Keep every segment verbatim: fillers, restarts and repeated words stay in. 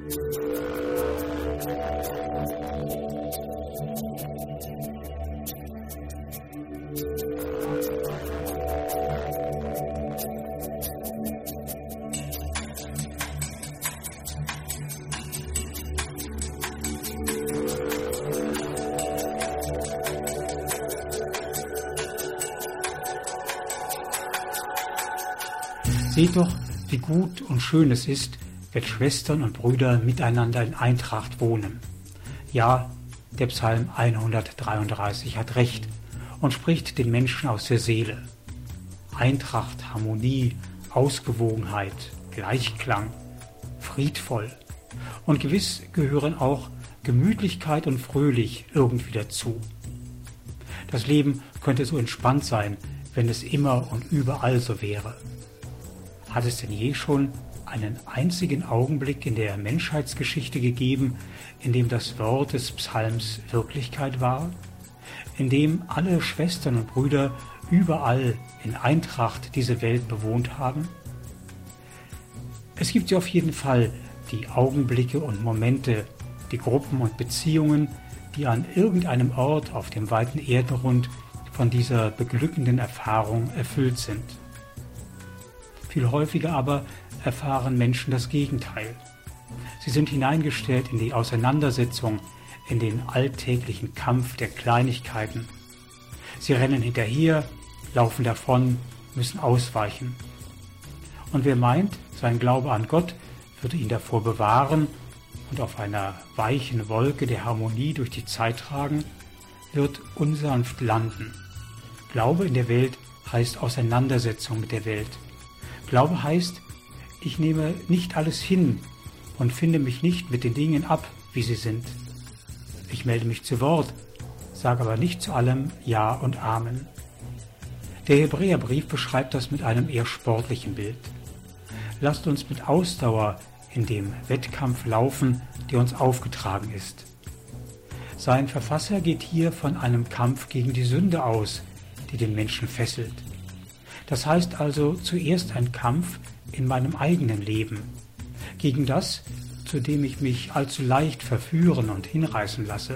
Seht doch, wie gut und schön es ist, wenn Schwestern und Brüder miteinander in Eintracht wohnen. Ja, der Psalm hundertdreiunddreißig hat recht und spricht den Menschen aus der Seele. Eintracht, Harmonie, Ausgewogenheit, Gleichklang, friedvoll. Und gewiss gehören auch Gemütlichkeit und fröhlich irgendwie dazu. Das Leben könnte so entspannt sein, wenn es immer und überall so wäre. Hat es denn je schon einen einzigen Augenblick in der Menschheitsgeschichte gegeben, in dem das Wort des Psalms Wirklichkeit war? In dem alle Schwestern und Brüder überall in Eintracht diese Welt bewohnt haben? Es gibt ja auf jeden Fall die Augenblicke und Momente, die Gruppen und Beziehungen, die an irgendeinem Ort auf dem weiten Erdenrund von dieser beglückenden Erfahrung erfüllt sind. Viel häufiger aber erfahren Menschen das Gegenteil. Sie sind hineingestellt in die Auseinandersetzung, in den alltäglichen Kampf der Kleinigkeiten. Sie rennen hinterher, laufen davon, müssen ausweichen. Und wer meint, sein Glaube an Gott würde ihn davor bewahren und auf einer weichen Wolke der Harmonie durch die Zeit tragen, wird unsanft landen. Glaube in der Welt heißt Auseinandersetzung mit der Welt. Glaube heißt, ich nehme nicht alles hin und finde mich nicht mit den Dingen ab, wie sie sind. Ich melde mich zu Wort, sage aber nicht zu allem Ja und Amen. Der Hebräerbrief beschreibt das mit einem eher sportlichen Bild. Lasst uns mit Ausdauer in dem Wettkampf laufen, der uns aufgetragen ist. Sein Verfasser geht hier von einem Kampf gegen die Sünde aus, die den Menschen fesselt. Das heißt also zuerst ein Kampf in meinem eigenen Leben, gegen das, zu dem ich mich allzu leicht verführen und hinreißen lasse.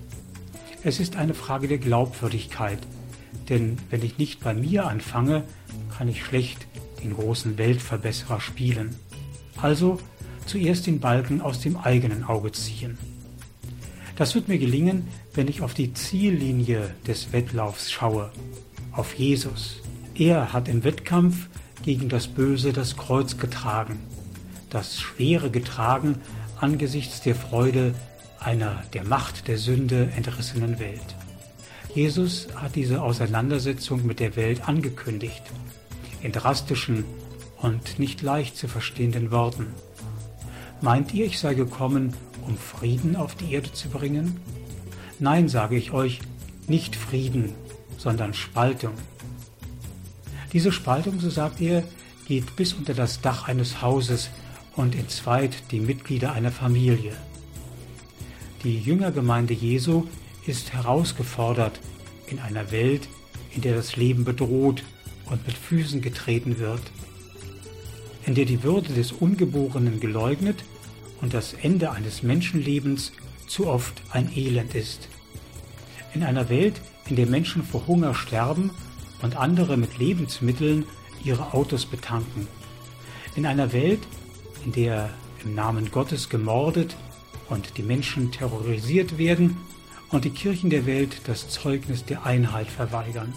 Es ist eine Frage der Glaubwürdigkeit, denn wenn ich nicht bei mir anfange, kann ich schlecht den großen Weltverbesserer spielen. Also zuerst den Balken aus dem eigenen Auge ziehen. Das wird mir gelingen, wenn ich auf die Ziellinie des Wettlaufs schaue, auf Jesus. Er hat im Wettkampf gegen das Böse das Kreuz getragen, das Schwere getragen angesichts der Freude einer der Macht der Sünde entrissenen Welt. Jesus hat diese Auseinandersetzung mit der Welt angekündigt, in drastischen und nicht leicht zu verstehenden Worten. Meint ihr, ich sei gekommen, um Frieden auf die Erde zu bringen? Nein, sage ich euch, nicht Frieden, sondern Spaltung. Diese Spaltung, so sagt er, geht bis unter das Dach eines Hauses und entzweit die Mitglieder einer Familie. Die Jüngergemeinde Jesu ist herausgefordert in einer Welt, in der das Leben bedroht und mit Füßen getreten wird, in der die Würde des Ungeborenen geleugnet und das Ende eines Menschenlebens zu oft ein Elend ist. In einer Welt, in der Menschen vor Hunger sterben und andere mit Lebensmitteln ihre Autos betanken. In einer Welt, in der im Namen Gottes gemordet und die Menschen terrorisiert werden und die Kirchen der Welt das Zeugnis der Einheit verweigern.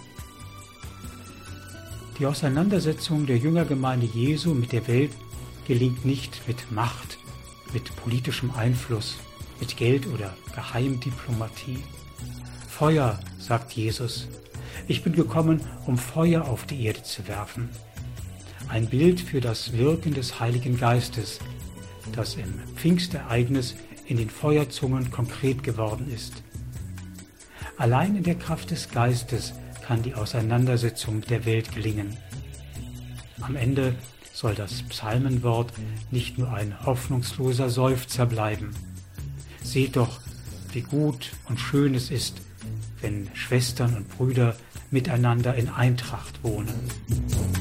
Die Auseinandersetzung der Jüngergemeinde Jesu mit der Welt gelingt nicht mit Macht, mit politischem Einfluss, mit Geld oder Geheimdiplomatie. Feuer, sagt Jesus. Ich bin gekommen, um Feuer auf die Erde zu werfen. Ein Bild für das Wirken des Heiligen Geistes, das im Pfingstereignis in den Feuerzungen konkret geworden ist. Allein in der Kraft des Geistes kann die Auseinandersetzung mit der Welt gelingen. Am Ende soll das Psalmenwort nicht nur ein hoffnungsloser Seufzer bleiben. Seht doch, wie gut und schön es ist, wenn Schwestern und Brüder miteinander in Eintracht wohnen.